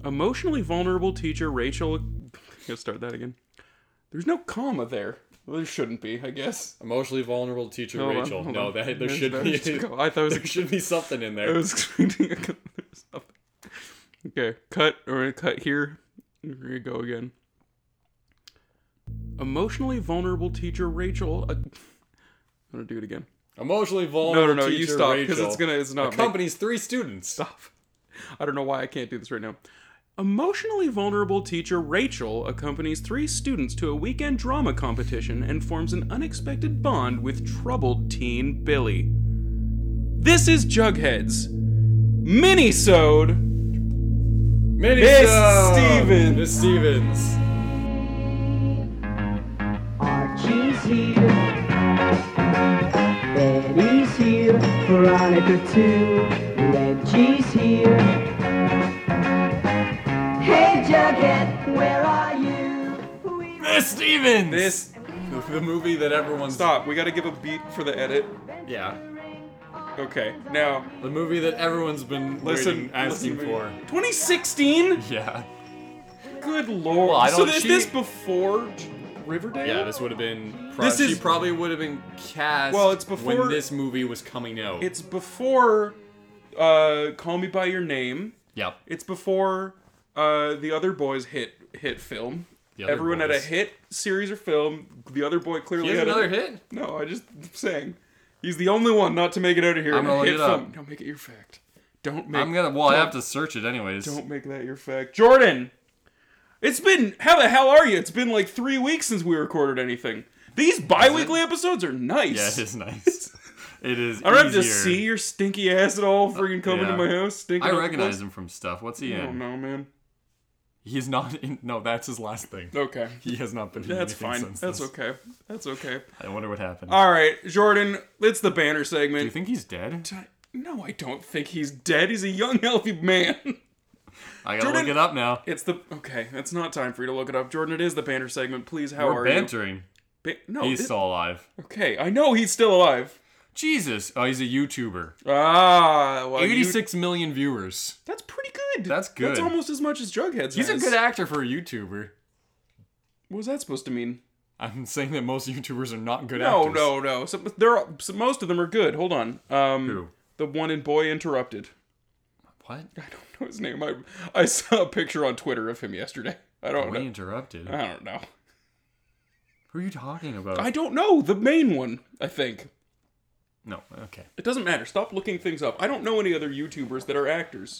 Emotionally vulnerable teacher Rachel... Let's start that again. There's no comma there. Well, there shouldn't be, I guess. Emotionally vulnerable teacher Rachel. Hold No, on. there should be. I thought it was There should be something in there. I was expecting something. Okay, cut. We're gonna cut here. We're gonna go again. Emotionally vulnerable teacher Rachel. I'm gonna do it again. Emotionally vulnerable No, teacher you stop, Rachel. because it's not accompanies 3 students. Stop. I don't know why I can't do this right now. Emotionally vulnerable teacher Rachel accompanies 3 students to a weekend drama competition and forms an unexpected bond with troubled teen Billy. This is Jughead's Minisode. Miss Stevens. Miss Stevens. Archie's here, Betty's here, Veronica too, Reggie's here. Hey Jughead, where are you? Miss Stevens. This. The movie that everyone's... Stop. We gotta give a beat for the edit. Yeah. Okay, now. The movie that everyone's been asking for. 2016? Yeah. Good lord. Well, So is this before Riverdale? Yeah, this would have been... This she is- probably would have been cast Well, it's before- when this movie was coming out. It's before Call Me By Your Name. Yep. It's before the Other Boys hit film. The Other Everyone had a Boys. hit series or film. The Other Boy clearly He has had another hit? No, I just saying. He's the only one not to make it out of here. I'm in a gonna look hit it up. film. Don't make it your fact. Don't make. I have to search it anyways. Don't make that your fact, Jordan. It's been how the hell are you? It's been like 3 weeks since we recorded anything. These bi-weekly episodes are nice. Yeah, it is nice. It is. I don't have to easier. see your stinky ass at all. Freaking coming Yeah. to my house. Stinking. I up the recognize place. him from stuff. What's he I in? don't know, man. He's not in... No, that's his last thing. Okay. He has not been in That's anything fine. since That's this. okay. That's okay. I wonder what happened. All right, Jordan. It's the banner Do you segment. think he's dead? No, I don't think he's dead. He's a young, healthy man. I gotta Jordan- look it up now. It's the okay. It's not time for you to look it up, Jordan. It is the banner segment. Please, how We're are bantering. you? No, He's still alive. okay. I know he's still alive. Jesus. Oh, he's a YouTuber. Ah, well, 86 million viewers. That's pretty good. That's good. That's almost as much as Jughead's. He's a has. good actor for a YouTuber. What was that supposed to mean? I'm saying that most YouTubers are not good No, actors. no. Most of them are good. Hold on. Who? The one in Boy Interrupted. What? I don't know his name. I saw a picture on Twitter of him yesterday. I don't We know. interrupted. I don't know. Who are you talking about? I don't know. The main one, I think. No, okay. It doesn't matter. Stop looking things up. I don't know any other YouTubers that are actors.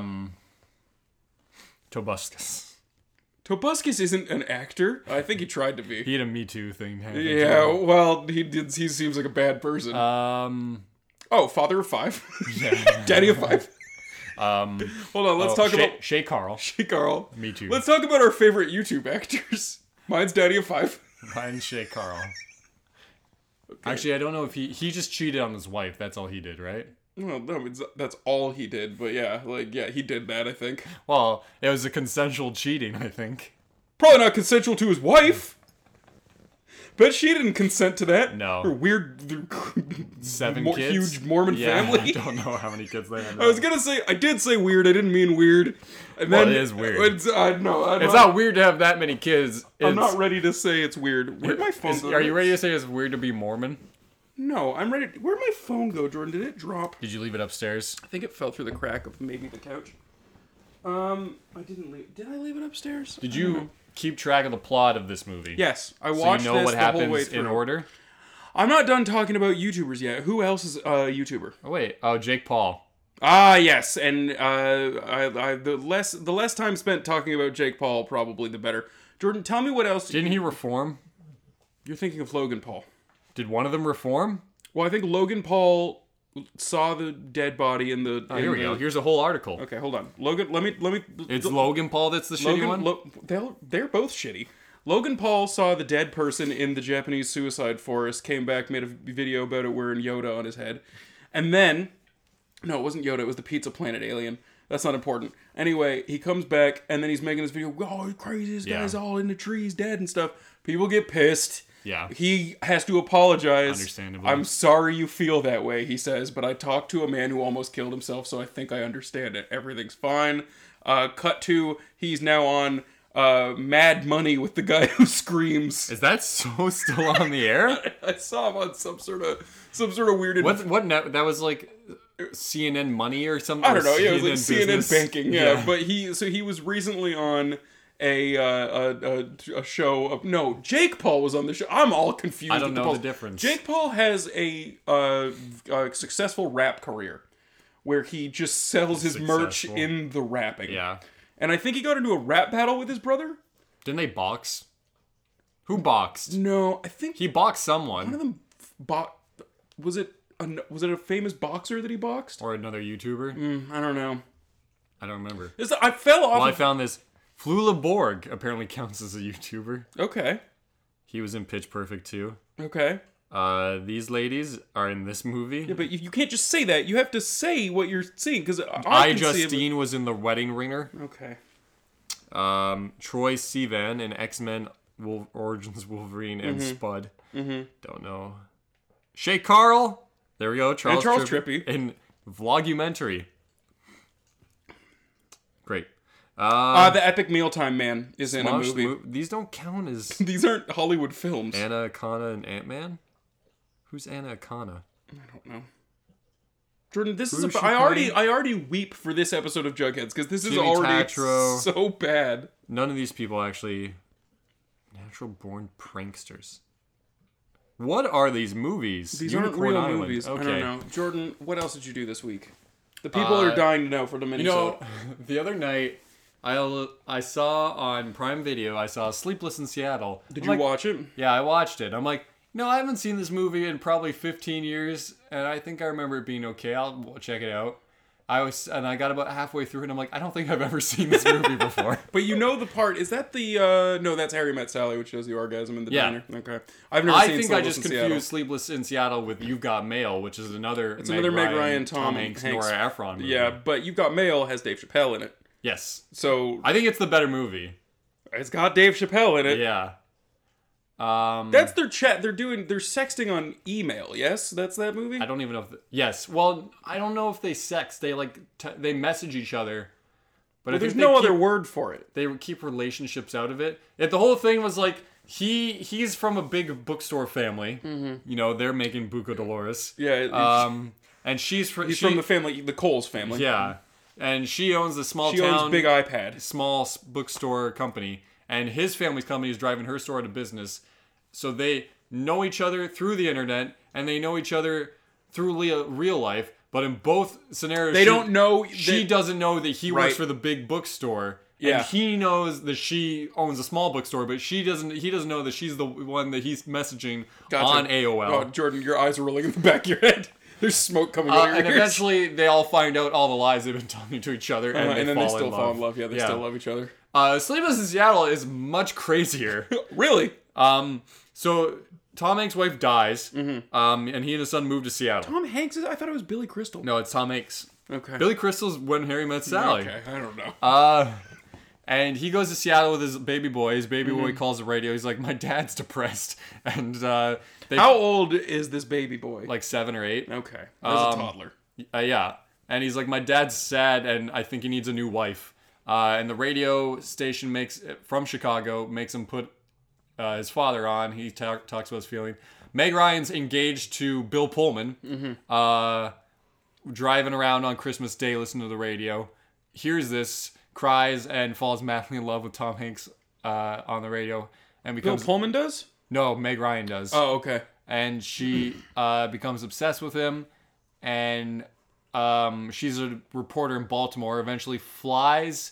Tobuscus. Tobuscus isn't an actor. I think he tried to be. He had a Me Too thing. Yeah, well, he did. He seems like a bad person. Oh, father of 5. Yeah. Daddy of 5. Hold on, let's talk about Shay Carl. Carl. Me Too. Let's talk about our favorite YouTube actors. Mine's Daddy of 5. Mine's Shay Carl. Actually, I don't know if he just cheated on his wife. That's all he did, right? Well, no, that's all he did. But yeah, he did that, I think. Well, it was a consensual cheating, I think. Probably not consensual to his wife. Bet she didn't consent to that. No. Her weird, 7 kids. huge Mormon Yeah, family. I don't know how many kids they had. I was gonna say, I did say weird. I didn't mean weird. And Well, then it is weird. It's not weird to have that many kids. I'm not ready to say it's weird. Where'd my phone go? Are you ready to say it's weird to be Mormon? No, I'm ready. Where'd my phone go, Jordan? Did it drop? Did you leave it upstairs? I think it fell through the crack of maybe the couch. I didn't leave. Did I leave it upstairs? Did I don't know. you keep track of the plot of this movie? Yes, I So watched you know this what the whole way happens through. in order? I'm not done talking about YouTubers yet. Who else is a YouTuber? Oh wait, Jake Paul. Ah, yes, and the less time spent talking about Jake Paul, probably the better. Jordan, tell me what else. Didn't he reform? You're thinking of Logan Paul. Did one of them reform? Well, I think Logan Paul saw the dead body in the. Oh, here we go. Here's a whole article. Okay, hold on. Logan, let me. It's Logan Paul that's the shitty one? They're both shitty. Logan Paul saw the dead person in the Japanese suicide forest, came back, made a video about it wearing Yoda on his head. And then, no, it wasn't Yoda, it was the Pizza Planet alien. That's not important. Anyway, he comes back, and then he's making this video, oh, crazy, this guy's all in the trees, dead and stuff. People get pissed. Yeah. He has to apologize. Understandably. I'm sorry you feel that way, he says, but I talked to a man who almost killed himself, so I think I understand it. Everything's fine. Cut to, he's now on Mad Money with the guy who screams. Is that so still on the air? I saw him on some sort of weird... What net? That was like CNN Money or something? I don't know. Yeah, it was like CNN CNN Business? Banking. Yeah, but he was recently on a show of Jake Paul was on the show. I'm all confused. I don't with know Pauls. the difference. Jake Paul has a successful rap career where he just sells his merch Successful. in the rapping. Yeah. And I think he got into a rap battle with his brother. Didn't they box? Who boxed? No, I think He boxed one of someone. them was it a famous boxer that he boxed? Or another YouTuber. I don't know. I don't remember. I fell off. Well, I of- found this. Flula Borg apparently counts as a YouTuber. Okay. He was in Pitch Perfect too. Okay. These ladies are in this movie. Yeah, but you can't just say that. You have to say what you're seeing because I Justine was in The Wedding Ringer. Okay. Troy Sivan in X-Men Origins Wolverine and Spud. Don't know. Shay Carl. There we go. Charles Trippy. in Vlogumentary. Great. The Epic Mealtime Man is in a Smosh movie. These don't count as These aren't Hollywood films. Anna Akana and Ant-Man? Who's Anna Akana? I don't know. Jordan, this Who's is she I playing? already weep for this episode of Jugheads because this is Jimmy already Tatro. so bad. None of these people actually natural-born pranksters. What are these movies? These Unicorn aren't real Island. movies. Okay. I don't know. Jordan, what else did you do this week? The people are dying to know for the mini. You know, the other night I saw on Prime Video, I saw Sleepless in Seattle. Did I'm you like, watch it? Yeah, I watched it. I'm like, no, I haven't seen this movie in probably 15 years, and I think I remember it being okay. I'll check it out. I got about halfway through, and I'm like, I don't think I've ever seen this movie before. But you know the part, is that the, no, that's Harry Met Sally, which shows the orgasm in the Yeah. diner. Okay. I've never I seen think I Sleepless just in Seattle. confused Sleepless in Seattle with You've Got Mail, which is another another Meg Ryan, Tom Hanks, Hanks. Nora Ephron movie. Yeah, but You've Got Mail has Dave Chappelle in it. Yes. So, I think it's the better movie. it's got Dave Chappelle in it. Yeah. That's their chat. They're sexting on email. Yes, that's that movie. I don't even know if... Yes. Well, I don't know if they sex. They, they message each other. But I There's think no other word for it. They keep relationships out of it. The whole thing was like, he's from a big bookstore family. Mm-hmm. You know, they're making Buco Dolores. Yeah. And she's from the family, the Coles family. Yeah. And she owns the She owns Big iPad. small bookstore company, and his family's company is driving her store out of business. So they know each other through the internet, and they know each other through real life. But in both scenarios, They don't know. She doesn't know that he Right. works for the big bookstore. Yeah. And he knows that she owns a small bookstore, but he doesn't know that she's the one that he's messaging on AOL. Oh, Jordan, your eyes are rolling in the back of your head. There's smoke coming out of your And ears. eventually, they all find out all the lies they've been telling to each other, and, and then they still fall in love. Yeah, they Yeah. still love each other. Sleepless in Seattle is much crazier. Really? So Tom Hanks' wife dies, and he and his son move to Seattle. Tom Hanks? I thought it was Billy Crystal. No, it's Tom Hanks. Okay. Billy Crystal's When Harry Met Sally. Okay, I don't know. And he goes to Seattle with his baby boy. His baby Mm-hmm. boy calls the radio. He's like, my dad's depressed. And they How old is this baby boy? like 7 or 8. Okay, as a toddler. Yeah. And he's like, my dad's sad, and I think he needs a new wife. And the radio station from Chicago makes him put his father on. He talks about his feeling. Meg Ryan's engaged to Bill Pullman. Driving around on Christmas Day, listening to the radio. Hears this, cries, and falls madly in love with Tom Hanks on the radio. And Bill becomes... Pullman does? No, Meg Ryan does. Oh, okay. And she becomes obsessed with him, and she's a reporter in Baltimore, eventually flies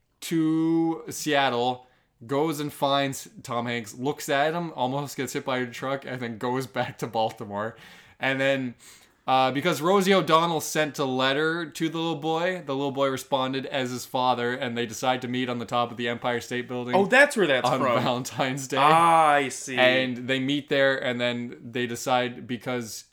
to Seattle, goes and finds Tom Hanks, looks at him, almost gets hit by a truck, and then goes back to Baltimore. And then because Rosie O'Donnell sent a letter to the little boy responded as his father, and they decide to meet on the top of the Empire State Building. Oh, that's where that's on from. Valentine's Day. I see. And they meet there, and then they decide because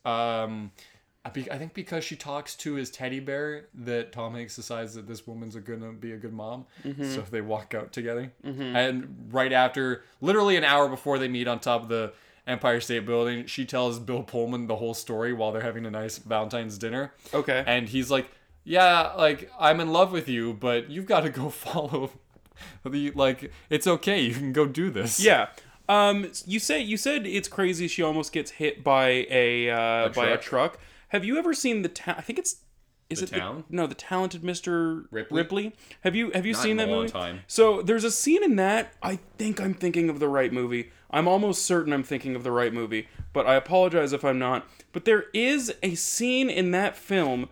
I think because she talks to his teddy bear that Tom Hanks decides that this woman's gonna be a good mom. Mm-hmm. So they walk out together. And right after, literally an hour before they meet on top of the Empire State Building. She tells Bill Pullman the whole story while they're having a nice Valentine's dinner. Okay. And he's like, yeah, like, I'm in love with you, but you've got to go follow it's okay. You can go do this. Yeah. You said it's crazy she almost gets hit by a truck. Have you ever seen I think it's The Town? The Talented Mr. Ripley? Have you seen that in a long movie? time. So there's a scene in that. I think I'm thinking of the right movie. I'm almost certain I'm thinking of the right movie, but I apologize if I'm not. But there is a scene in that film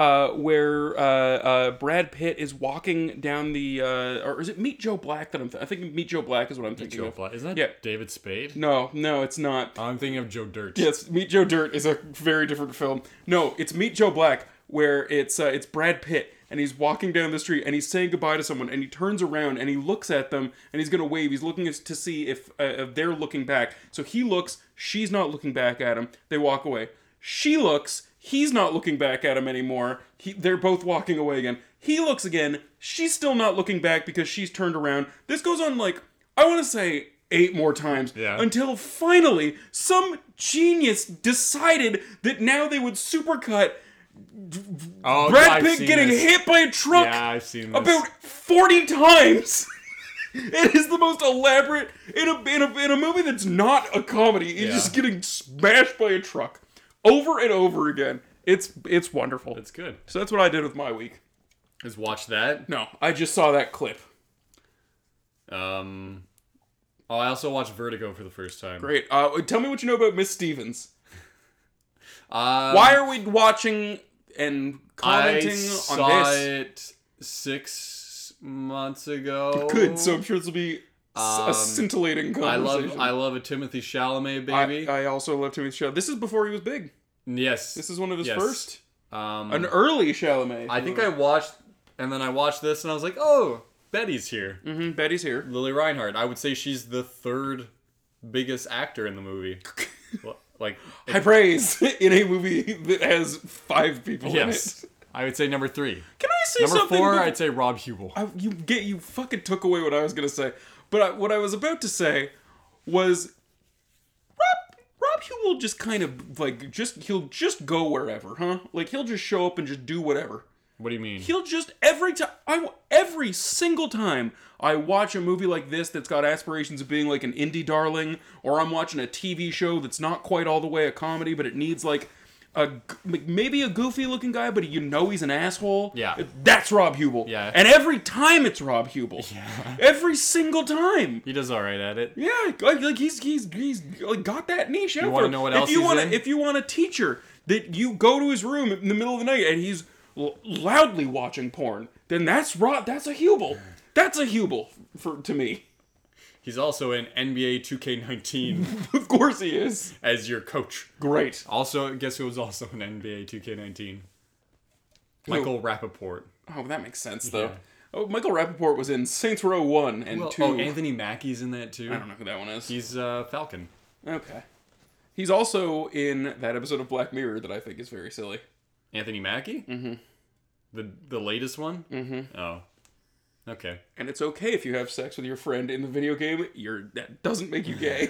where Brad Pitt is walking down the or is it Meet Joe Black that I think Meet Joe Black is what I'm thinking of. Isn't that Yeah. David Spade? No, it's not. I'm thinking of Joe Dirt. Yes, Meet Joe Dirt is a very different film. No, it's Meet Joe Black, where it's Brad Pitt, and he's walking down the street, and he's saying goodbye to someone, and he turns around, and he looks at them, and he's gonna wave. He's looking to see if they're looking back. So he looks, she's not looking back at him. They walk away. She looks, he's not looking back at him anymore. They're both walking away again. He looks again. She's still not looking back because she's turned around. This goes on I want to say 8 more times. Yeah. Until finally, some genius decided that now they would supercut Oh, Brad I've Pitt seen getting this. hit by a truck Yeah, I've seen this. about 40 times. It is the most elaborate in a movie that's not a comedy. He's Yeah. just getting smashed by a truck over and over again. It's wonderful. It's good. So that's what I did with my week. Is watch that. No, I just saw that clip. I also watched Vertigo for the first time. Great. Tell me what you know about Miss Stevens. Uh, Why are we watching and I commenting saw on this? it 6 months ago. Good. So I'm sure this will be a scintillating I conversation. love a Timothy Chalamet baby. I also love Timothy Chalamet. This is before he was big. Yes. This is one of his Yes. first. Um, An early Chalamet. I think I watched, and then I watched this, and I was like, oh, Betty's here. Betty's here. Lily Reinhardt. I would say she's the third biggest actor in the movie. Like, High praise in a movie that has 5 people yes. in it. I would say number 3. Can I say Number something? 4, I'd say Rob Hubel. You fucking took away what I was gonna say. But what I was about to say was Rob Hubel just kind of he'll just go wherever, huh? Like he'll just show up and just do whatever. What do you mean? He'll just every single time I watch a movie like this that's got aspirations of being like an indie darling, or I'm watching a TV show that's not quite all the way a comedy, but it needs like maybe a goofy looking guy, but he's an asshole. Yeah. That's Rob Hubel. Yeah. And every time it's Rob Hubel. Yeah. Every single time. He does alright at it. Yeah, like he's like got that niche out. You want to know what else if you he's want in? If you want a teacher that you go to his room in the middle of the night and he's loudly watching porn, then that's a Hubel. That's a Hubel to me. He's also in NBA 2K19 Of course he is. as your coach. Great. Also, guess who was also in NBA 2K19? Michael Rappaport. Oh, that makes sense though. Yeah. Oh, Michael Rappaport was in Saints Row 1 and 2. Oh, Anthony Mackie's in that too. I don't know who that one is. He's Falcon. Okay. He's also in that episode of Black Mirror that I think is very silly. Anthony Mackie? Mm-hmm. The latest one? Mm-hmm. Oh. Okay. And it's okay if you have sex with your friend in the video game. That doesn't make you gay.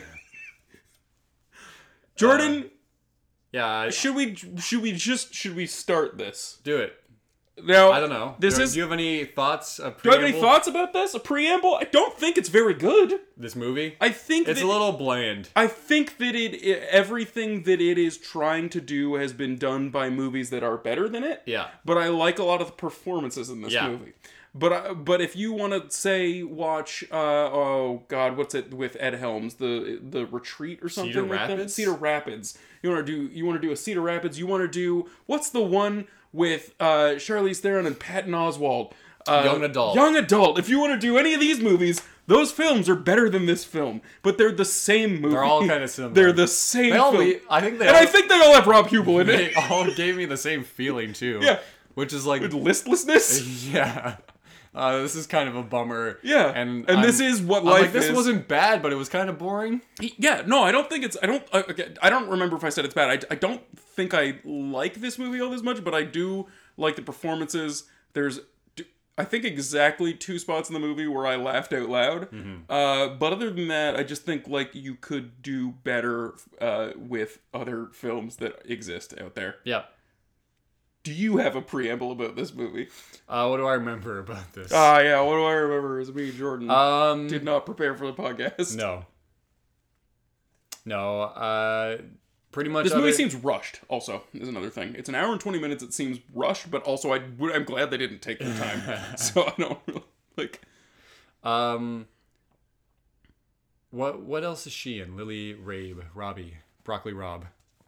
Jordan, Yeah, should we start this? do it. Now, I don't know. Do Do you have any thoughts? you have any thoughts about this? A preamble? I don't think it's very good. This movie? I think It's a little bland. I think that everything that it is trying to do has been done by movies that are better than it. Yeah. But I like a lot of the performances in this Yeah. movie. But if you want to say watch what's it with Ed Helms, the Retreat or something Cedar like that? Rapids? Cedar Rapids. You want to do a Cedar Rapids. You want to do what's the one with Charlize Theron and Patton Oswalt? Young Adult. Young Adult. If you want to do any of these movies, those films are better than this film, but they're the same movie. They're all kinda similar. They're the same They all film. I think they and all, I think they all have Rob Hubel in they it. all gave me the same feeling too. Yeah. Which is like, With listlessness. yeah. This is kind of a bummer. Yeah, And this is what I'm life like, this is. wasn't bad, but it was kind of boring. Yeah, no, I don't think it's. I don't remember if I said it's bad. I don't think I like this movie all this much, but I do like the performances. I think exactly 2 spots in the movie where I laughed out loud. But other than that, I just think like you could do better with other films that exist out there. Yeah. Do you have a preamble about this movie? What do I remember about this? Yeah, what do I remember is me, Jordan, did not prepare for the podcast. No. Pretty much. This movie seems rushed, also, is another thing. It's an hour and 20 minutes, it seems rushed, but also I'm glad they didn't take the time. So I don't really, like... What else is she in? Lily Robbie, Broccoli Rob.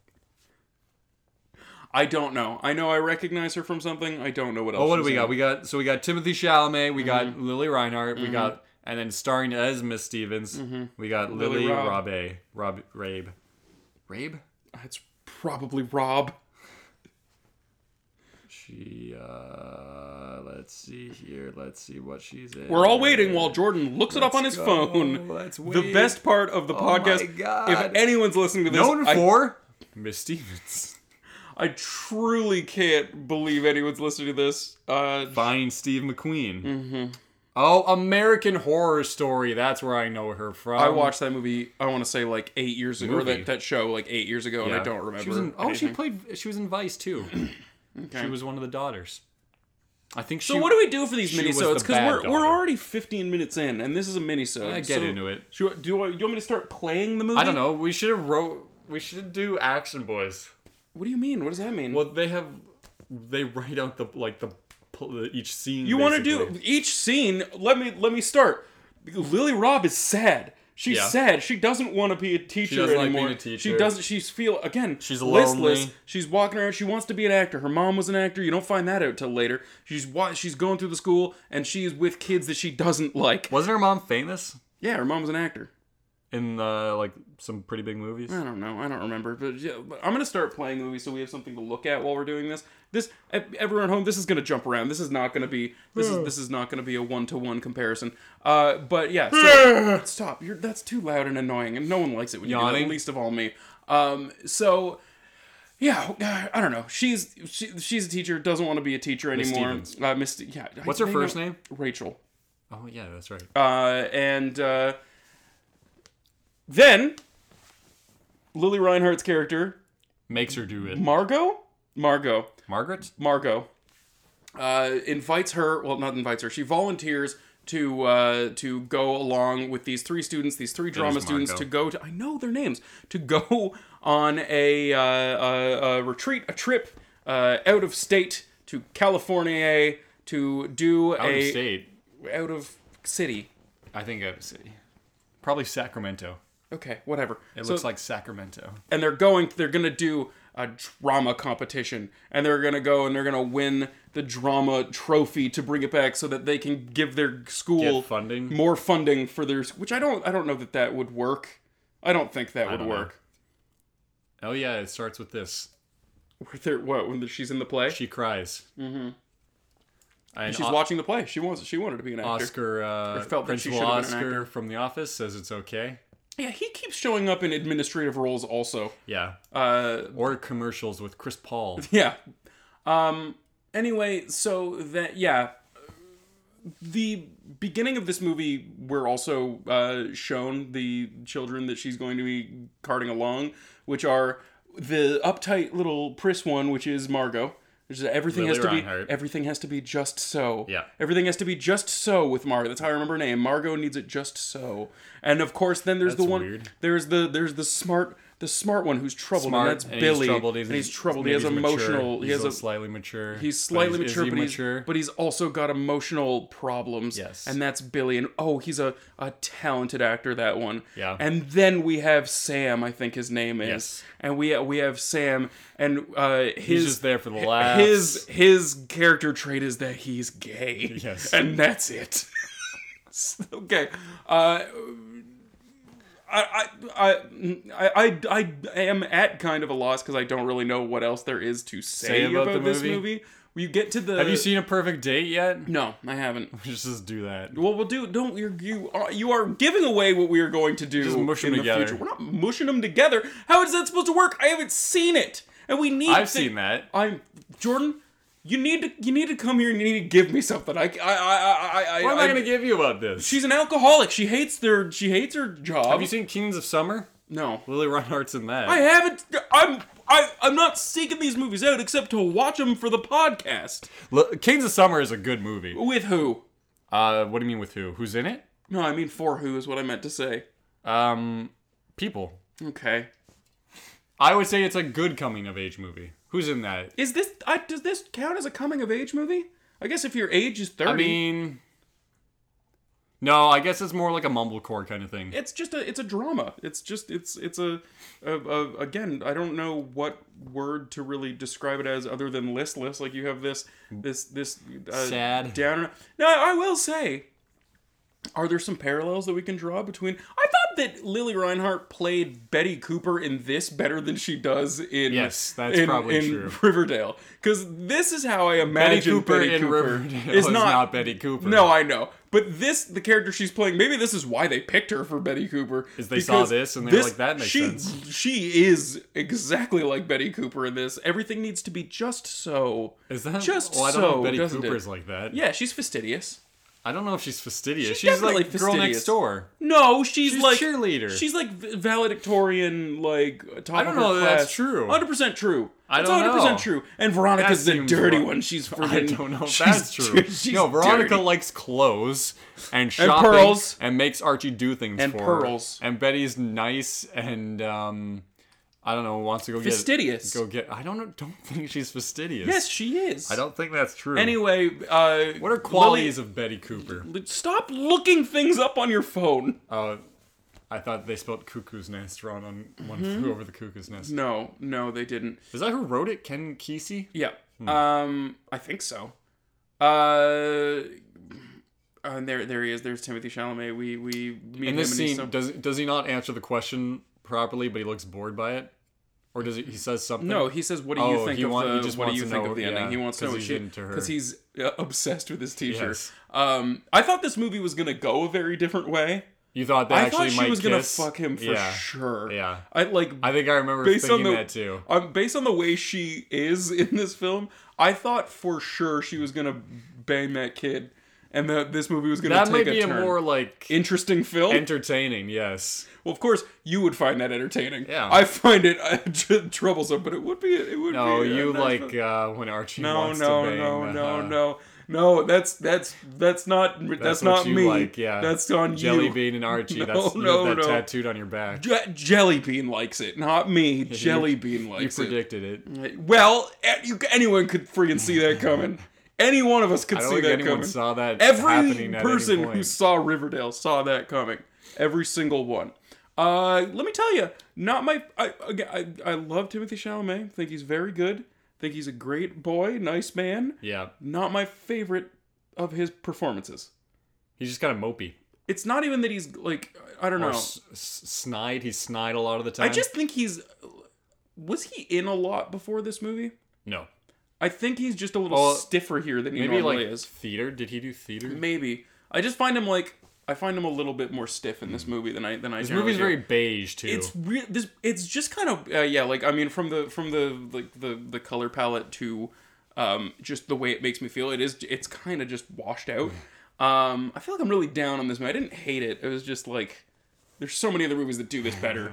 I don't know. I know I recognize her from something. I don't know what else. Oh, what do she's we got? in. We got Timothy Chalamet. We got Lily Reinhart. We got, and then starring as Miss Stevens, we got Lily Rabe. Rabe? It's probably Rob. She, let's see here. Let's see what she's in. We're all waiting while Jordan looks it up on his phone. Let's wait. The best part of the podcast. My God. If anyone's listening to this, Known for Miss Stevens. I truly can't believe anyone's listening to this. Fine Steve McQueen. Oh, American Horror Story. That's where I know her from. I watched that movie, I want to say like 8 years ago, or Movie. that show like 8 years ago, and I don't remember. She was in, anything. she was in Vice too. Okay. She was one of the daughters. I think she. So what do we do for these she was minisodes? the bad Because we're daughter. already 15 minutes in, and this is a minisode. Yeah, get into it. Do you want me to start playing the movie? I don't know. We should do Action Boys. What do you mean? What does that mean? Well, they write out each scene. You want to do each scene? Let me start. Lily Robb is sad. She's sad. She doesn't want to be a teacher doesn't like anymore. being a teacher. She doesn't. She's again. She's listless. lonely. She's walking around. She wants to be an actor. Her mom was an actor. You don't find that out till later. She's going through the school and she's with kids that she doesn't like. Wasn't her mom famous Yeah, her mom was an actor. in some pretty big movies? I don't know. I don't remember. But yeah, I'm gonna start playing the movie so we have something to look at while we're doing this. Everyone at home, this is gonna jump around. This is not gonna be. This is not gonna be a 1-to-1 comparison. But yeah. So, stop. That's too loud and annoying, and no one likes it when you do Yawning. that. Least of all me. So. Yeah, I don't know. She's a teacher. Doesn't want to be a teacher anymore. Stevens. What's her first name? Rachel. Oh yeah, that's right. And then Lily Reinhart's character Makes her do it. Margot Margaret? invites her. Well, not invites her. She volunteers to go along with these 3 students, these 3 drama students, Margot. to go to. I know their names. To go on a retreat, a trip out of state to California to do Out of state. out of city. I think out of city. Probably Sacramento. Okay, whatever. It looks like Sacramento. And they're gonna do a drama competition, and they're gonna win the drama trophy to bring it back so that they can give their school Get funding? more funding for their, which I don't know that would work. I don't think that would don't know. work. Oh yeah, it starts with this. When she's in the play? She cries. Mm-hmm. And She's watching the play. She wanted to be an actor. Oscar, felt that she Principal should have been an Oscar actor. from The Office says it's okay. Yeah, he keeps showing up in administrative roles also. Yeah. Or commercials with Chris Paul. Yeah. Anyway, so that, yeah. The beginning of this movie, we're also shown the children that she's going to be carting along, which are the uptight little priss one, which is Margot. Which is everything Lily has to be just so. Yeah. Everything has to be just so with Margot. That's how I remember her name. Margot needs it just so. And of course, then there's That's the one. weird. There's the smart one who's troubled, and that's and Billy. He's troubled. He has maybe he's emotional. Mature. He has He's slightly mature. He's slightly But mature, is he but mature? but he's also got emotional problems. Yes. And that's Billy. And he's a talented actor, that one. Yeah. And then we have Sam, I think his name is. Yes. And we have Sam, and He's just there for the laughs. his character trait is that he's gay. Yes. And that's it. Okay. I am at kind of a loss because I don't really know what else there is to say about the this movie? movie. You get to the. Have you seen A Perfect Date yet? No, I haven't. Just do that. Well, we'll do. Don't you are giving away what we are going to do Just mush them in the together. future. We're not mushing them together. How is that supposed to work? I haven't seen it, and we need. I've seen that. Jordan. You need to come here and you need to give me something. What am I going to give you about this? She's an alcoholic. She hates her job. Have you seen Kings of Summer? No. Lily Reinhardt's in that. I haven't. I'm not seeking these movies out except to watch them for the podcast. Kings of Summer is a good movie. With who? What do you mean with who? Who's in it? No, I mean for who is what I meant to say. People. Okay. I would say it's a good coming of age movie. Who's in that? Does this count as a coming of age movie? I guess if your age is 30. I mean, no, I guess it's more like a mumblecore kind of thing. It's a drama. It's a again, I don't know what word to really describe it as other than listless. Like you have this sad downer. Now, I will say, are there some parallels that we can draw between? I thought that Lily Reinhardt played Betty Cooper in this better than she does in probably true. Riverdale. Because this is how I imagine Betty Cooper Riverdale is not Betty Cooper. No, I know. But the character she's playing, maybe this is why they picked her for Betty Cooper. Is they saw this and they were like, that makes sense. She is exactly like Betty Cooper in this. Everything needs to be just so. Is that just well, I don't so, know if Betty doesn't Cooper's it? like that. Yeah, she's fastidious. I don't know if she's fastidious. She's She's like definitely girl fastidious. next door. No, she's like cheerleader. She's like valedictorian, like top I don't of her know that class. that's true. 100% true. I It's don't 100% know. true. And Veronica's That the seems dirty wrong. one. She's I friggin'. don't know if she's- that's true. she's No, Veronica dirty. likes clothes and shopping pearls. and makes Archie do things And for pearls. her. And Betty's nice and I don't know, wants to go Fastidious. get. I don't think she's fastidious. Yes, she is. I don't think that's true. Anyway, What are qualities of Betty Cooper? Stop looking things up on your phone. I thought they spelled cuckoo's nest wrong on One Flew Over the Cuckoo's Nest. No, they didn't. Is that who wrote it? Ken Kesey? Yeah. I think so. And there he is. There's Timothy Chalamet. We meet In this him scene, and he's does he not answer the question properly, but he looks bored by it? Or does he says something? No, he says, "What do you think he of want- he the? just What do wants you to think know- of the ending?" yeah, He wants to know 'cause what he's she into her. because he's obsessed with his teacher. Yes. I thought this movie was gonna go a very different way. You thought they I actually thought she might was kiss? gonna fuck him for Yeah. sure. Yeah. I think I remember based on thinking the that too. Based on the way she is in this film, I thought for sure she was gonna bang that kid, and that this movie was gonna That take might be a a turn. more like Interesting film. entertaining, yes. Well, of course, you would find that entertaining. Yeah. I find it troublesome, but it would be. No, be a you nice like film. when Archie No, wants to bang no. That's not That's not what you me. like, yeah. That's on Jelly you. Bean and Archie. No, That's you no, have that no. tattooed on your back. Jelly Bean likes it, not me. Jelly Bean You likes it. predicted it. Well, anyone could freaking see that coming. Any one of us could I don't see think that anyone coming. saw that Every happening at person any point. who saw Riverdale saw that coming. Every single one. Let me tell you, not my. I love Timothy Chalamet. Think he's very good. Think he's a great boy, nice man. Yeah. Not my favorite of his performances. He's just kind of mopey. It's not even that he's like, I don't Or know. snide. He's snide a lot of the time. I just think he's. Was he in a lot before this movie? No. I think he's just a little Well, stiffer here than he Maybe normally like is. theater. Did he do theater? Maybe. I just find him like. I find him a little bit more stiff in this movie than I. This generally movie's do. very beige too. It's just kind of yeah, like I mean from the color palette to just the way it makes me feel, it's kind of just washed out. I feel like I'm really down on this movie. I didn't hate it. It was just like there's so many other movies that do this better.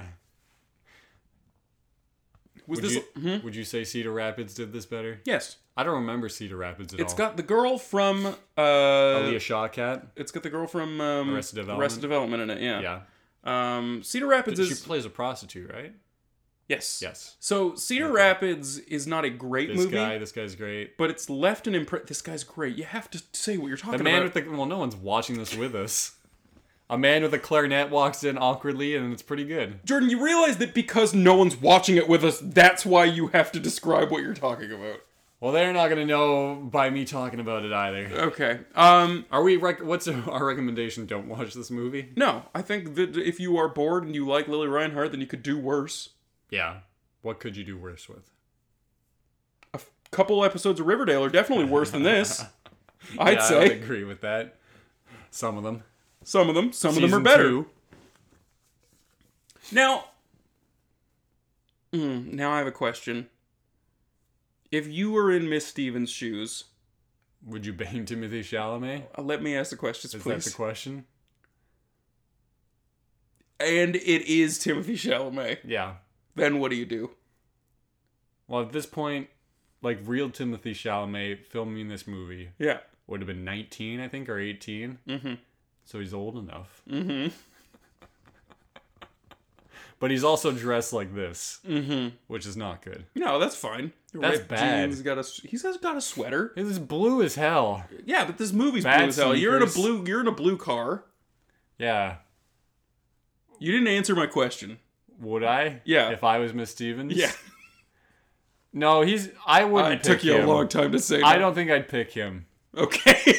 Would you say Cedar Rapids did this better? Yes. I don't remember Cedar Rapids at all. It's got the girl from Aaliyah Shawkat. It's got the girl from Arrested Development. in it. Yeah. Yeah. Cedar Rapids She is plays a prostitute, right? yes. Yes. So Cedar Rapids is not a great This movie. this guy's great. But it's left an imprint. This guy's great. You have to say what you're talking The man about. with the no one's watching this with us. A man with a clarinet walks in awkwardly, and it's pretty good. Jordan, you realize that because no one's watching it with us, that's why you have to describe what you're talking about. Well, they're not gonna know by me talking about it either. Okay. Are we? What's our recommendation? Don't watch this movie. No, I think that if you are bored and you like Lily Reinhardt, then you could do worse. Yeah. What could you do worse with? A couple episodes of Riverdale are definitely worse than this. I'd I say. would agree with that. Some of them. Some of them are Season better. 2. Now I have a question. If you were in Miss Stevens' shoes, Would you bang Timothy Chalamet? let me ask the questions, Is please. that the question? And it is Timothy Chalamet. Yeah. Then what do you do? Well, at this point, like real Timothy Chalamet filming this movie Yeah. would have been 19, I think, or 18. Mm-hmm. So he's old enough. Mm-hmm. But he's also dressed like this, which is not good. No, that's fine. That's Ripped bad. Jeans, he's got a sweater. It is blue as hell. Yeah, but this movie's Bad blue as hell. You're in sneakers. a blue car. Yeah. You didn't answer my question. Would I? Yeah. If I was Miss Stevens? Yeah. No, I wouldn't It pick took you him. a long time to say that. I don't think I'd pick him. Okay.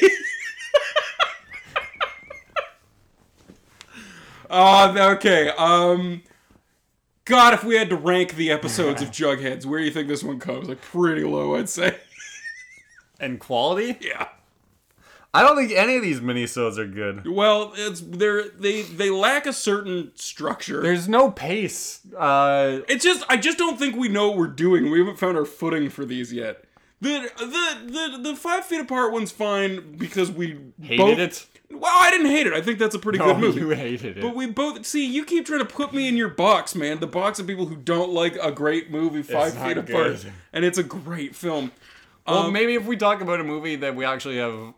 Okay. God, if we had to rank the episodes of Jugheads, where do you think this one comes? Like pretty low, I'd say. And quality? Yeah. I don't think any of these minisodes are good. Well, they lack a certain structure. There's no pace. I just don't think we know what we're doing. We haven't found our footing for these yet. The 5 Feet Apart one's fine because we Hated it? Well, I didn't hate it. I think that's a pretty good movie. You hated it. But we both see. You keep trying to put me in your box, man. The box of people who don't like a great movie, 5 not Feet Apart, good. and it's a great film. Well, maybe if we talk about a movie that we actually have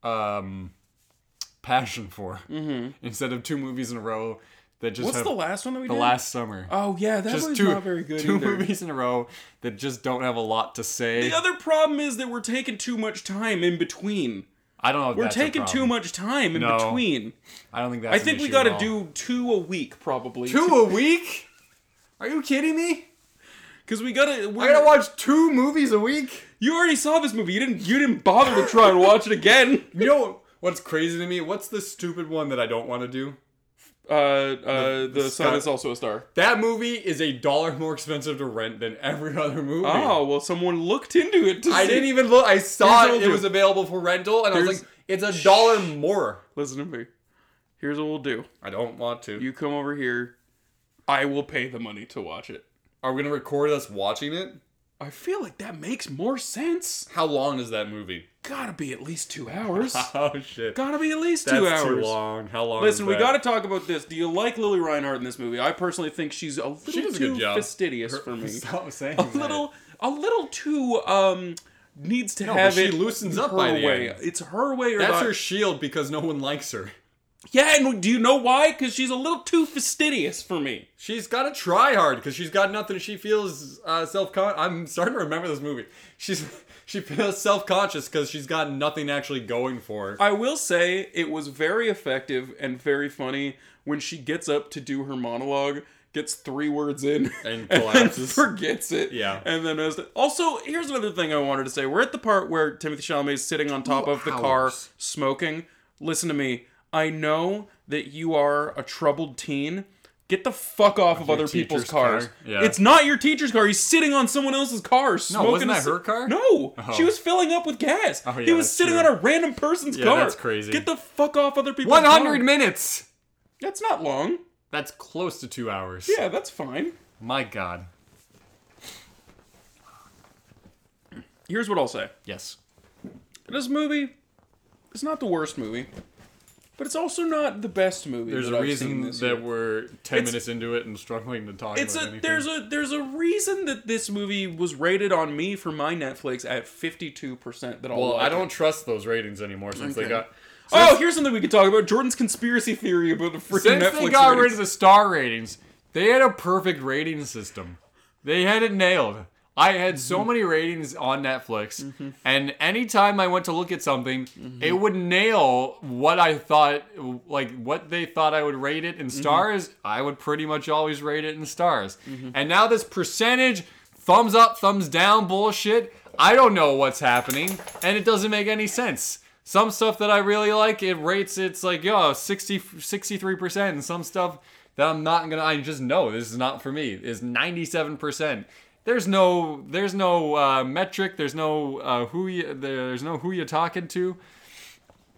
passion for, instead of 2 movies in a row that just What's have the last one that we the did? last summer. Oh yeah, that Just was two, not very good. two either. movies in a row that just don't have a lot to say. The other problem is that we're taking too much time in between. I don't know if We're that's a taking too problem. much time in No. between. I don't think that's I think an we issue got at to all. do 2 a week, probably. 2 a week? Are you kidding me? Because we gotta. I gotta watch 2 movies a week? You already saw this movie. You didn't bother to try and watch it again. You know what's crazy to me? What's the stupid one that I don't want to do? The Sun is also a star. That movie is $1 more expensive to rent than every other movie. Oh, well, someone looked into it to I see. didn't even look. I saw Here's what it we'll was do. available for rental, and I was Here's- like, it's $1 more. Listen to me. Here's what we'll do. I don't want to. You come over here. I will pay the money to watch it. Are we gonna record us watching it? I feel like that makes more sense. How long is that movie? Gotta be at least 2 hours. Oh shit. Gotta be at least That's 2 hours. too long. How long? Listen, is we that? gotta talk about this. Do you like Lily Reinhardt in this movie? I personally think she's a little She does a too good job. fastidious for me. Stop saying A that. little too needs to No, have but she it loosens up her by the way. end. It's her way or That's not. her shield because no one likes her. Yeah, and do you know why? Because she's a little too fastidious for me. She's got to try hard because she's got nothing. She feels self-conscious. I'm starting to remember this movie. She feels self-conscious because she's got nothing actually going for her. I will say it was very effective and very funny when she gets up to do her monologue, gets 3 words in, And then collapses. forgets it. Yeah. And then also, here's another thing I wanted to say. We're at the part where Timothy Chalamet is sitting on top 2 of the car hours. smoking. Listen to me. I know that you are a troubled teen. Get the fuck off of your other people's teacher's cars. car? Yeah. It's not your teacher's car. He's sitting on someone else's car smoking. wasn't a that her car? No. She was filling up with gas. Oh, yeah, he was that's sitting true. on a random person's Yeah, car. that's crazy. Get the fuck off other people's 100 car. minutes! That's not long. That's close to 2 hours. Yeah, that's fine. My God. Here's what I'll say. Yes. This movie is not the worst movie, but it's also not the best movie. There's that a I've reason seen this that year. we're 10 It's- minutes into it and struggling to talk It's about a anything. there's a reason that this movie was rated on me for my Netflix at 52%. That I'll Well, like I don't it. trust those ratings anymore since they Okay. got... Oh, here's something we could talk about: Jordan's conspiracy theory about the freaking Since Netflix they got rid ratings. of the star ratings, they had a perfect rating system. They had it nailed. I had so many ratings on Netflix, and anytime I went to look at something, it would nail what I thought, like what they thought I would rate it in stars. I would pretty much always rate it in stars. And now this percentage, thumbs up, thumbs down bullshit, I don't know what's happening, and it doesn't make any sense. Some stuff that I really like, it rates, it's like, 63%, and some stuff that I just know this is not for me, is 97%. There's no metric. There's no who you're talking to.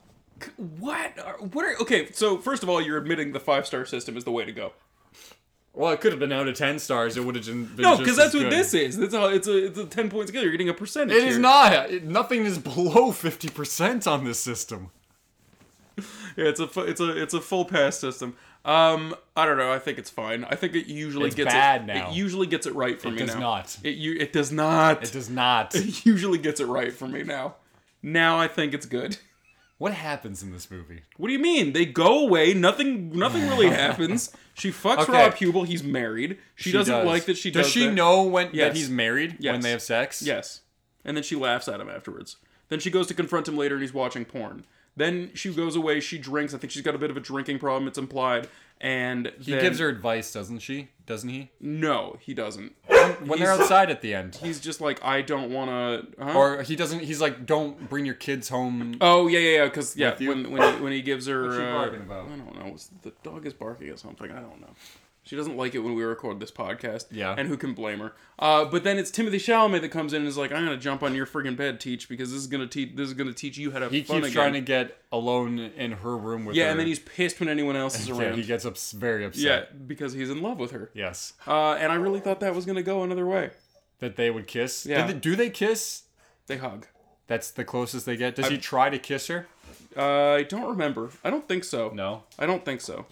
What are okay? So first of all, you're admitting the 5-star system is the way to go. Well, it could have been out of 10 stars. It would have been No, just because that's as what good. this is. It's a 10-point scale. You're getting a percentage. It is here. not. Nothing is below 50% on this system. Yeah, it's a full pass system. I don't know. I think it's fine. I think it usually It's gets bad it. now. It usually gets it right for It me does now. not. It does not. It does not. It usually gets it right for me now. Now I think it's good. What happens in this movie? What do you mean? They go away. Nothing really happens. She fucks Okay. Rob Hubel. He's married. She doesn't does. like that she Does does she that. know that Yes. he's married when Yes. they have sex? Yes. And then she laughs at him afterwards. Then she goes to confront him later and he's watching porn. Then she goes away, she drinks. I think she's got a bit of a drinking problem, it's implied. And He gives her advice, doesn't she? Doesn't he? No, he doesn't. When they're outside at the end. He's just like, I don't want to... Huh? Or he doesn't. He's like, don't bring your kids home. Oh, yeah, because, yeah, With you? when he gives her... What's she barking about? I don't know. The dog is barking at something. I don't know. She doesn't like it when we record this podcast. Yeah. And who can blame her? But then it's Timothy Chalamet that comes in and is like, I'm going to jump on your friggin' bed, Teach, because this is going to teach you how to have He fun keeps again. trying to get alone in her room with her. Yeah, and then he's pissed when anyone else is Yeah, around. he gets very upset. Yeah, because he's in love with her. Yes. And I really thought that was going to go another way. That they would kiss. Yeah. Do they kiss? They hug. That's the closest they get. Does he try to kiss her? I don't remember. I don't think so. No. I don't think so.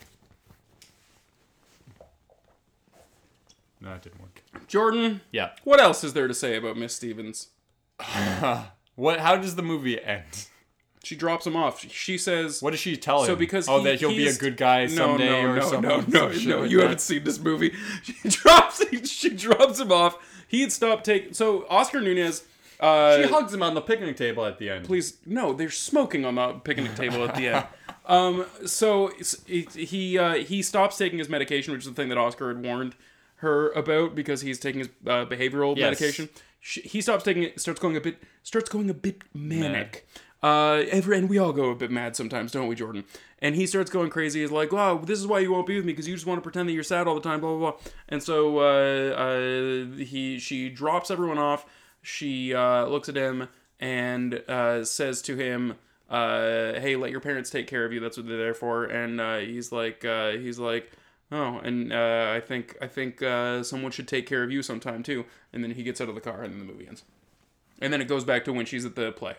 No, it didn't work. Jordan, Yeah. what else is there to say about Miss Stevens? What? How does the movie end? She drops him off. She says... What does she tell him? So because that he'll be a he's- good guy someday or something. No, you haven't seen this movie. She drops him off. He had stopped taking... So Oscar Nunez... She hugs him on the picnic table at the end. Please, no, they're smoking on the picnic table at the end. So he stops taking his medication, which is the thing that Oscar had warned her about because he's taking his behavioral Yes. medication. He stops taking it, starts going a bit manic. And we all go a bit mad sometimes, don't we, Jordan? And he starts going crazy. He's like, "Wow, this is why you won't be with me because you just want to pretend that you're sad all the time." Blah blah blah. And so she drops everyone off. She looks at him and says to him, "Hey, let your parents take care of you. That's what they're there for." And he's like, "Oh, and I think someone should take care of you sometime too." And then he gets out of the car, and then the movie ends. And then it goes back to when she's at the play.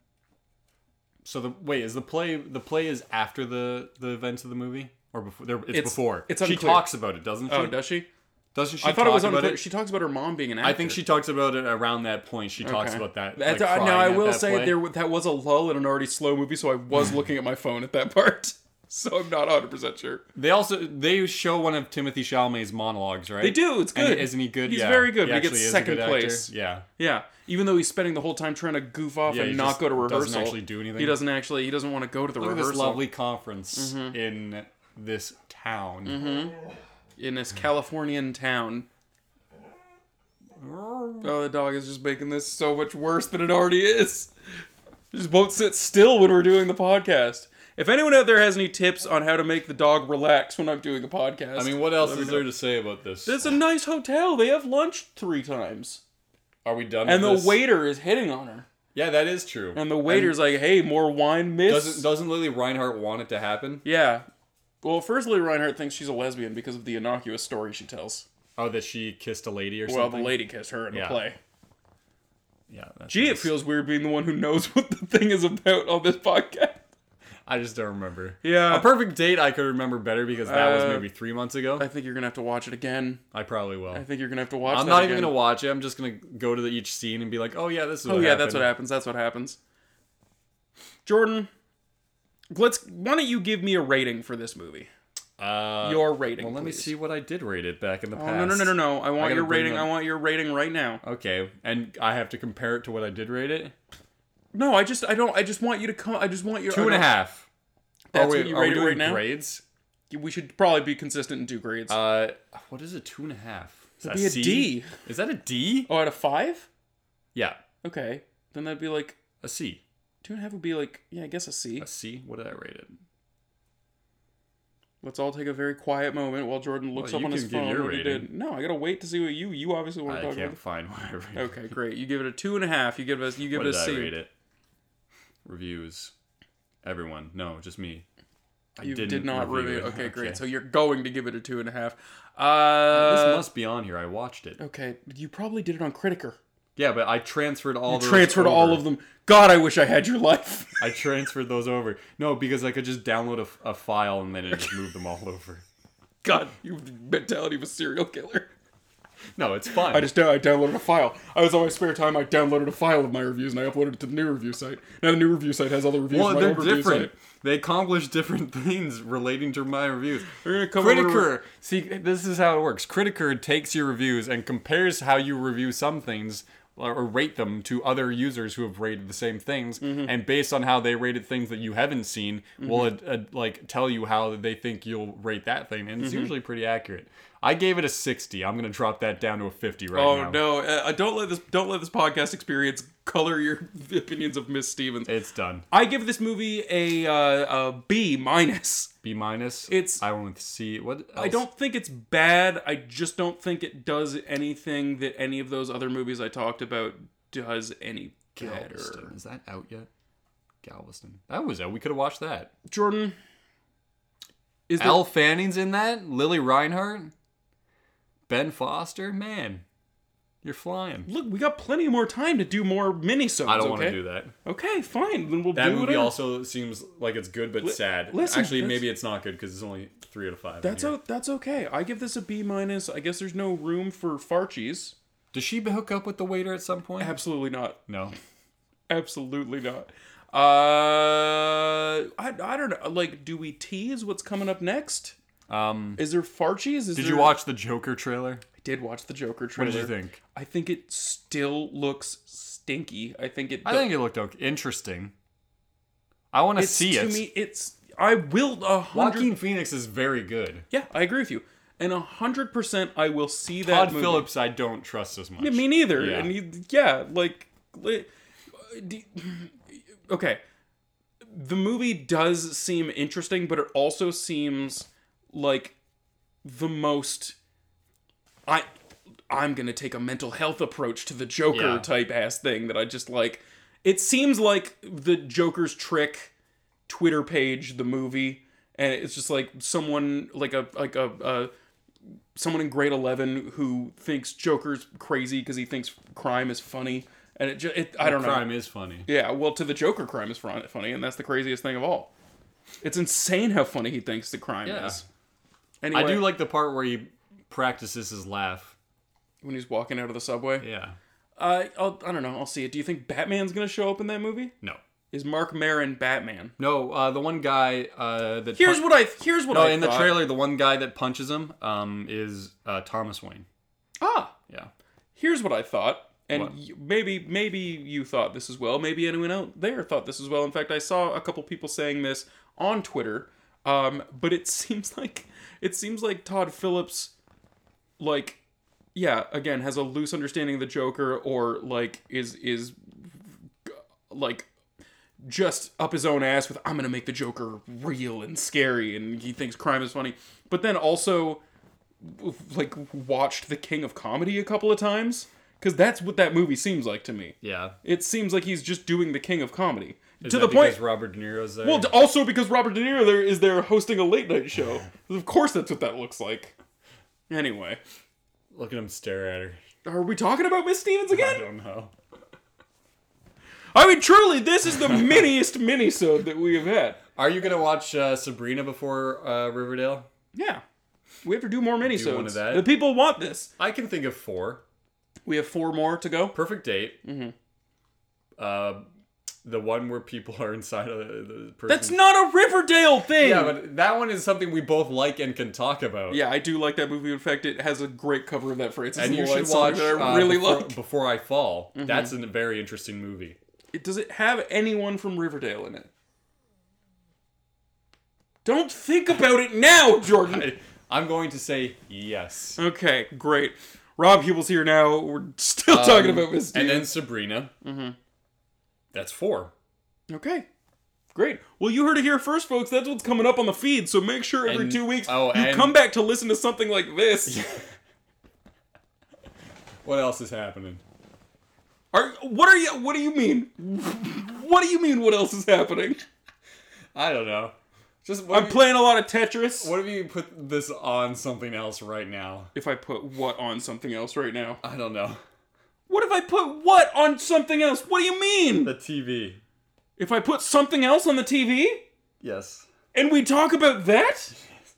So is the play is after the events of the movie or before? It's before. It's she unclear. talks about it, doesn't she? Oh, does she? Doesn't she? I thought it was talk about unclear. it? She talks about her mom being an actor. I think she talks about it around that point. She talks about that. That's, like, now crying I at will that say play. that was a lull in an already slow movie, so I was looking at my phone at that part. So I'm not 100% sure. They show one of Timothy Chalamet's monologues, right? They do. It's good. And isn't he good? He's Yeah. very good. He He gets actually is a second good actor. place. Yeah. Yeah, even though he's spending the whole time trying to goof off Yeah, and he not just go to rehearsal. doesn't actually do anything. He doesn't want to go to the Look at rehearsal. this lovely conference in this town. In this Californian town. Oh, the dog is just making this so much worse than it already is. Just won't sit still when we're doing the podcast. If anyone out there has any tips on how to make the dog relax when I'm doing a podcast, I mean, what else let me is know. there to say about this? It's a nice hotel. They have lunch 3 times. Are we done And with the this? waiter is hitting on her. Yeah, that is true. And the waiter's like, "Hey, more wine, miss." Doesn't Lily Reinhart want it to happen? Yeah. Well, first Lily Reinhart thinks she's a lesbian because of the innocuous story she tells. Oh, that she kissed a lady or Well, something? the lady kissed her in the Yeah. play. Yeah. That's Gee, it nice. feels weird being the one who knows what the thing is about on this podcast. I just don't remember. Yeah. A Perfect Date I could remember better because that was maybe 3 months ago. I think you're going to have to watch it again. I probably will. I think you're going to have to watch I'm that not again. even going to watch it. I'm just going to go to each scene and be like, oh, yeah, this is what Oh, yeah, happened. that's what happens. That's what happens. Jordan, why don't you give me a rating for this movie? Your rating, Well, let me please. see what I did rate it back in the Oh, past. no. I want gotta your bring rating. them- I want your rating right now. Okay, and I have to compare it to what I did rate it? No, I just want you to come. I just want your 2.5. That's are we, what you are we rate it doing right now? grades? We should probably be consistent in 2 grades. What is a 2.5? Is that It'd be a C? D. Is that a D? Oh, out of 5? Yeah, Okay, then that'd be like a C. 2.5 would be like, yeah, I guess a C. A C? What did I rate it? Let's all take a very quiet moment while Jordan looks Well, up you on his can give phone. your what he rating. did. No, I gotta wait to see what you obviously want to I talk can't about. find what I rated. Okay, great. You give it a 2.5. You give What it did a I C. rate it? Reviews. Everyone. No, just me. You didn't did not review review. it. Okay, great. Okay. So you're going to give it a 2.5. This must be on here. I watched it. Okay, you probably did it on Criticker. Yeah, but I transferred all those Transferred over. all of them. God, I wish I had your life. I transferred those over. No, because I could just download a file and then it just moved them all over. God, you have the mentality of a serial killer. No, it's fine. I downloaded a file. I was on my spare time. I downloaded a file of my reviews and I uploaded it to the new review site. Now the new review site has all the reviews. Well, of my they're old review different. site. They accomplish different things relating to my reviews. They're gonna come over to- Criticker. See, this is how it works. Criticker takes your reviews and compares how you review some things or rate them to other users who have rated the same things, and based on how they rated things that you haven't seen, will like tell you how they think you'll rate that thing, and it's usually pretty accurate. I gave it a 60. I'm gonna drop that down to a 50 right now. Oh no! Don't let this podcast experience color your opinions of Miss Stevens. It's done. I give this movie a B minus. B minus. It's- I want to see what. Else? I don't think it's bad. I just don't think it does anything that any of those other movies I talked about does any better. Galveston. Is that out yet? Galveston. That was out. We could have watched that. Jordan, is Elle Fanning's in that. Lily Reinhart. Ben Foster. Man, you're flying. Look, we got plenty more time to do more mini-sodes, I don't want okay? to do that. Okay, fine. Then we'll That do movie whatever. also seems like it's good but sad. listen, Actually, that's- maybe it's not good because it's only 3 out of 5. That's okay. I give this a B minus. I guess there's no room for Farchies. Does she hook up with the waiter at some point? Absolutely not. No. Absolutely not. I don't know. Like, do we tease what's coming up next? Is there Farchies? Did you watch the Joker trailer? I did watch the Joker What trailer. did you think? I think it still looks stinky. I think it. I think it looked okay. Interesting. I want to it's see to it. me. It's. I will 100. Joaquin Phoenix is very good. Yeah, I agree with you. And 100%, I will see that Todd movie. Phillips, I don't trust as much. Yeah, me neither. Yeah. And okay. The movie does seem interesting, but it also seems like the most. I'm gonna take a mental health approach to the Joker Yeah. type ass thing that I just like. It seems like the Joker's Trick Twitter page, the movie, and it's just like someone like a someone in grade 11 who thinks Joker's crazy because he thinks crime is funny, and I don't know. Crime is funny. Yeah, well, to the Joker, crime is funny, and that's the craziest thing of all. It's insane how funny he thinks the crime Yeah. is. Anyway, I do like the part where he practices his laugh. when he's walking out of the subway. Yeah. I don't know. I'll see it. Do you think Batman's gonna show up in that movie? No. Is Mark Maron Batman? No, the one guy that... Here's what I in the thought. trailer, the one guy that punches him is Thomas Wayne. Ah, Yeah. here's what I thought, and What? maybe you thought this as well. Maybe anyone out there thought this as well. In fact, I saw a couple people saying this on Twitter. But it seems like Todd Phillips, like, yeah, again, has a loose understanding of the Joker, or like is like just up his own ass with I'm gonna make the Joker real and scary, and he thinks crime is funny. But then also like watched The King of Comedy a couple of times, because that's what that movie seems like to me. Yeah. It seems like he's just doing The King of Comedy. Is to that the point. because Robert De Niro's there? Well, also because Robert De Niro is there hosting a late night show. Of course, that's what that looks like. Anyway, Look at him stare at her. are we talking about Miss Stevens I again? don't know. I mean, truly, this is the miniest minisode that we have had. Are you going to watch Sabrina before Riverdale? Yeah, we have to do more minisodes. one of that? The people want this. I can think of 4. We have 4 more to go. Perfect Date. Mm-hmm. The one where people are inside of the person. That's not a Riverdale thing. Yeah, but that one is something we both like and can talk about. Yeah, I do like that movie. In fact, it has a great cover of that Francis And you Lloyd should song watch that I really Before, like. Before I Fall. That's a very interesting movie. Does it have anyone from Riverdale in it? Don't think about it now, Jordan. I'm going to say yes. Okay, great. Rob Hubel's here now. We're still talking about Miss And then Stevens. Sabrina. Mm-hmm. That's 4. Okay, great. Well, you heard it here first, folks. That's what's coming up on the feed. So make sure every And- 2 weeks oh, you and- come back to listen to something like this. What else is happening? What do you mean? What do you mean? What else is happening? I don't know. I'm playing a lot of Tetris. What if you put this on something else right now? If I put what on something else right now? I don't know. What if I put what on something else? What do you mean? The TV. If I put something else on the TV? Yes. And we talk about that?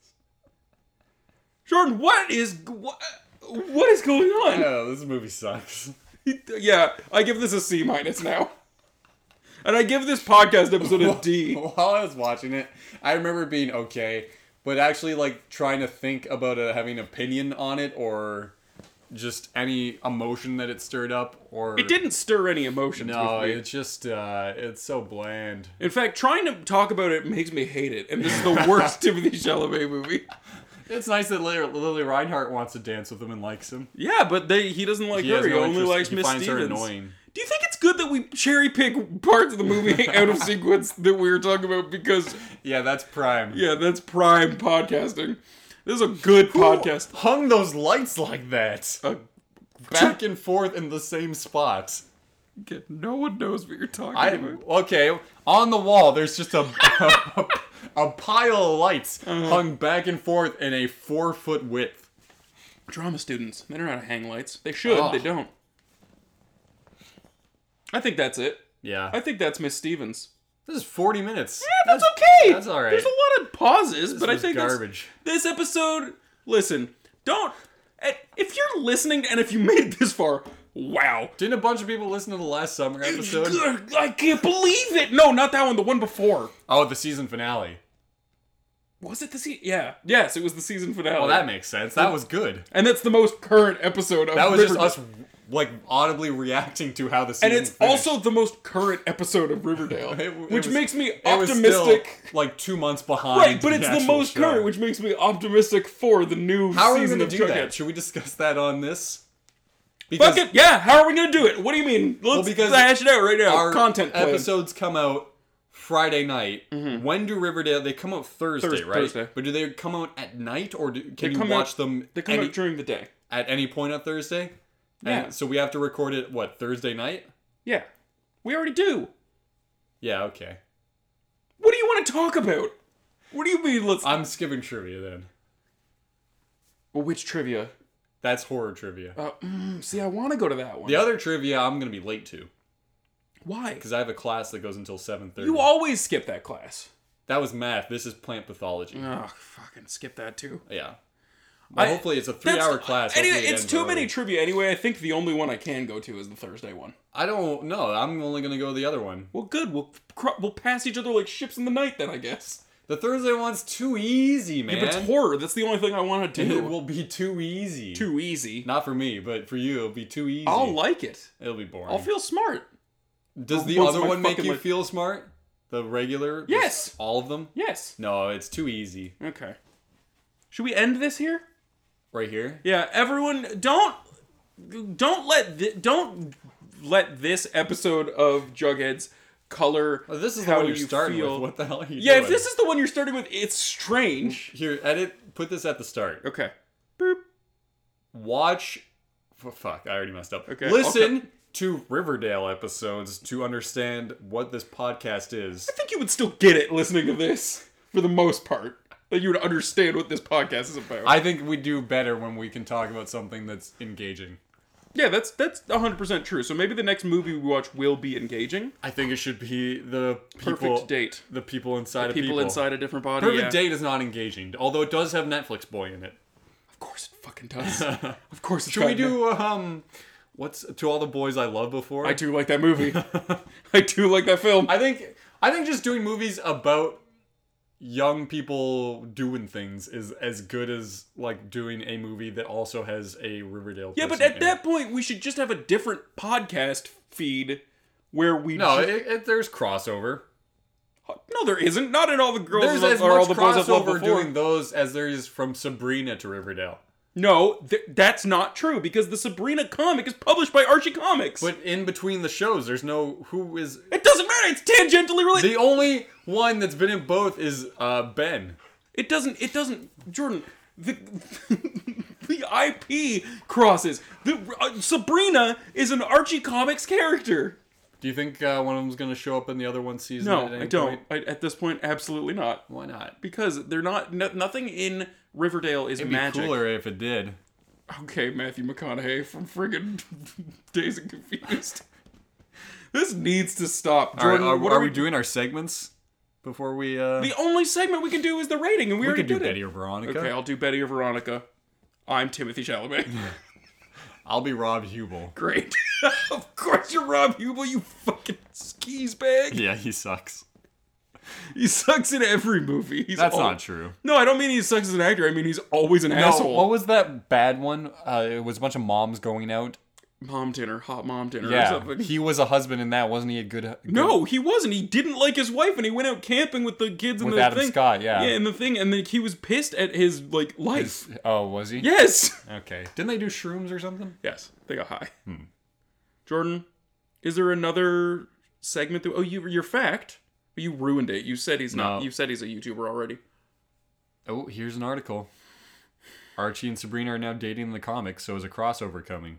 Jordan, what is going on? Yeah, this movie sucks. Yeah, I give this a C- now. And I give this podcast episode a D. While I was watching it, I remember it being okay, but actually, like, trying to think about having an opinion on it, or just any emotion that it stirred up, or... It didn't stir any emotions No, with me. it's just, it's so bland. In fact, trying to talk about it makes me hate it, and this is the worst Timothée Chalamet movie. It's nice that Lily Reinhart wants to dance with him and likes him. Yeah, but he doesn't like her. He only likes Miss finds Stevens. her annoying. Do you think it's good that we cherry pick parts of the movie out of sequence that we were talking about? Because Yeah, that's prime. yeah, that's prime podcasting. This is a good podcast. Hung those lights like that? Back and forth in the same spot. No one knows what you're talking about. Okay, on the wall, there's just a pile of lights hung back and forth in a 4-foot width. Drama students, they don't know how to hang lights. They should, Oh. they don't. I think that's it. Yeah. I think that's Miss Stevens. This is 40 minutes. Yeah, that's okay. That's all right. There's a lot of pauses, but I was think garbage. This episode. Listen, don't. If you're listening and if you made it this far, wow. Didn't a bunch of people listen to the last summer episode? I can't believe it. No, not that one. The one before. Oh, the season finale. Was it the season? Yeah. Yes, it was the season finale. Well, that makes sense. That was good. And that's the most current episode of That was just Riverdale. us, like, audibly reacting to how the season And it's finished. also the most current episode of Riverdale, It which was- makes me It was optimistic. still, like, 2 months behind. Right, but it's the actual most show. current, which makes me optimistic for the new How are we season going to of do Jughead. that? Should we discuss that on this? Fuck it, yeah, how are we gonna do it? What do you mean? Let's because hash it out right now. Our Content plan. episodes come out Friday night. When do Riverdale? They come out Thursday, right? Thursday. But do they come out at night, or can They you come watch out- them They come out during the day. at any point on Thursday? Yeah. And so we have to record it, what, Thursday night? Yeah. We already do. Yeah, okay. What do you want to talk about? What do you mean, let's... I'm skipping trivia then. Well, which trivia? That's horror trivia. See, I want to go to that one. The other trivia I'm going to be late to, Why? because I have a class that goes until 7:30. You always skip that class. That was math. This is plant pathology. Oh, fucking skip that too. Yeah. Well, hopefully it's a 3-hour class. Anyway, Hopefully it it's ends too many early. trivia anyway. I think the only one I can go to is the Thursday one. I don't know. I'm only going to go to the other one. Well, good. We'll pass each other like ships in the night then, I guess. The Thursday one's too easy, man. But it's horror. That's the only thing I want to do. It will be too easy. Too easy. Not for me, but for you, it'll be too easy. I'll like it. It'll be boring. I'll feel smart. Does the once other my one make fucking, you like- feel smart? The regular? Yes. All of them? Yes. No, it's too easy. Okay. Should we end this here? Right here? Yeah, everyone, don't let this episode of Jughead's color. Oh, this is the how one you're you starting feel. with. What the hell are you Yeah, doing? if this is the one you're starting with, it's strange. Here, edit. Put this at the start. Okay. Boop. Watch. Fuck, I already messed up. Okay, Listen to Riverdale episodes to understand what this podcast is. I think you would still get it listening to this, for the most part. That you would understand what this podcast is about. I think we do better when we can talk about something that's engaging. Yeah, that's 100% true. So maybe the next movie we watch will be engaging. I think it should be the people, Perfect Date. the people inside of People inside a different body. Perfect yeah. Date is not engaging, although it does have Netflix Boy in it. Of course it fucking does. Of course it's Should we got- do what's To All the Boys I Loved Before? I do like that movie. I do like that film. I think just doing movies about young people doing things is as good as like doing a movie that also has a Riverdale. Yeah, but person at in that it. point, we should just have a different podcast feed where we. No, just- there's crossover. no, there isn't. Not in all the girls There's I've- as or all much the boys I've loved crossover before. doing those as there is from Sabrina to Riverdale. No, that's not true because the Sabrina comic is published by Archie Comics. But in between the shows, there's no who is. It doesn't matter. It's tangentially related. The only one that's been in both is Ben. It doesn't. Jordan, the the IP crosses. Sabrina is an Archie Comics character. Do you think one of them's going to show up in the other one's season? No, at any I don't. point? At this point, absolutely not. Why not? Because they're not. Nothing in Riverdale is It'd be magic. cooler if it did. Okay, Matthew McConaughey from friggin' Dazed and Confused. This needs to stop. All right, Jordan, what are we doing our segments before we? The only segment we can do is the rating, and we already could do did Betty it. or Veronica. Okay, I'll do Betty or Veronica. I'm Timothy Chalamet. I'll be Rob Hubel. Great. Of course you're Rob Hubel, you fucking skis bag. Yeah, he sucks. He sucks in every movie. That's not true. No, I don't mean he sucks as an actor. I mean he's always an asshole. What was that bad one? It was a bunch of moms going out. Mom dinner, hot mom dinner or Yeah, something. he was a husband in that, wasn't he? A good. No, he wasn't. He didn't like his wife, and he went out camping with the kids and With the Adam thing. Scott, yeah. Yeah, and the thing, and then he was pissed at his life. Oh, was he? Yes. Okay. Didn't they do shrooms or something? Yes, they got high. Jordan, is there another segment? Your fact. You ruined it. You said he's not. No. You said he's a YouTuber already. Oh, here's an article. Archie and Sabrina are now dating in the comics, so is a crossover coming.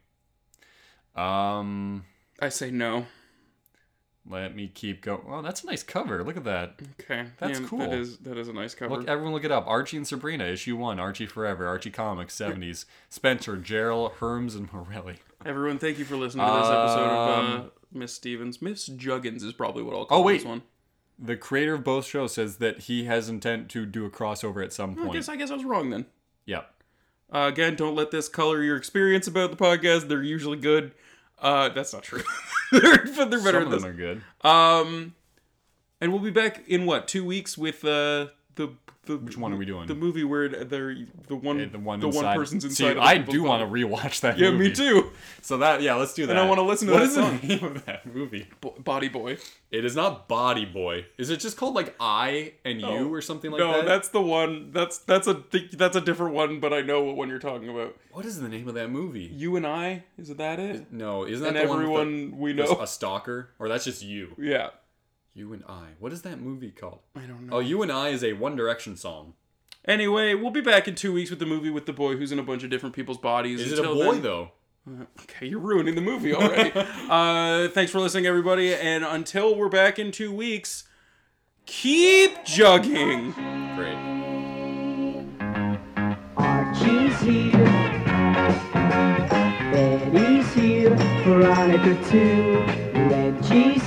I say no. Let me keep going. Oh, that's a nice cover. Look at that. Okay, That's yeah, cool. That is a nice cover. Look, everyone look it up. Archie and Sabrina, issue 1, Archie Forever, Archie Comics, 70s. Spencer, Gerald, Herms, and Morelli. Everyone, thank you for listening to this episode of Miss Stevens. Miss Juggins is probably what I'll call wait. this one. The creator of both shows says that he has intent to do a crossover at some point. I guess I was wrong then. Yeah. Again, don't let this color your experience about the podcast. They're usually good. That's not true. But they're better Some than of this. them are good. And we'll be back in 2 weeks with the Which one are we doing? The movie where they're the one inside. person's inside. See, other I people's do want body. to rewatch that Yeah, movie. me too. So let's do that. And I want to listen to What that is song. the name of that movie? Body Boy. It is not Body Boy. Is it just called like I and You or something like that? No, that's the one. That's a different one, but I know what one you're talking about. What is the name of that movie? You and I, is that it? No, isn't that And the one with everyone we know. a stalker? Or that's just you? Yeah. You and I. What is that movie called? I don't know. Oh, You and I is a One Direction song. Anyway, we'll be back in 2 weeks with the movie with the boy who's in a bunch of different people's bodies. Is it a Until boy then- though? Okay, you're ruining the movie already. Thanks for listening, everybody. And until we're back in 2 weeks, keep jugging. Great. Archie's here, Betty's here, Veronica too, Reggie's